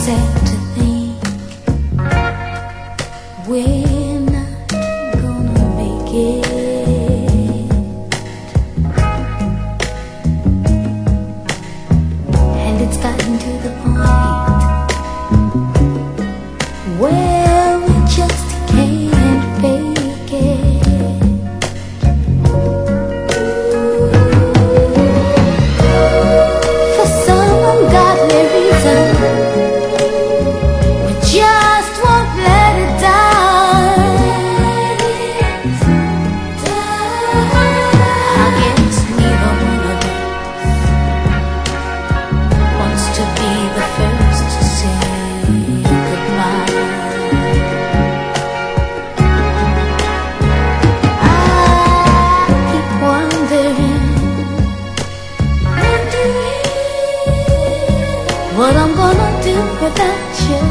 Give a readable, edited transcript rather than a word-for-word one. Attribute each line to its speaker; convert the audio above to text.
Speaker 1: sad to think we're not gonna make it, and it's gotten to the point where we just can't fake it. For some ungodly reason, we just won't let it die. I guess neither one of us wants to be the first to say goodbye. I keep wondering what I'm gonna do without you.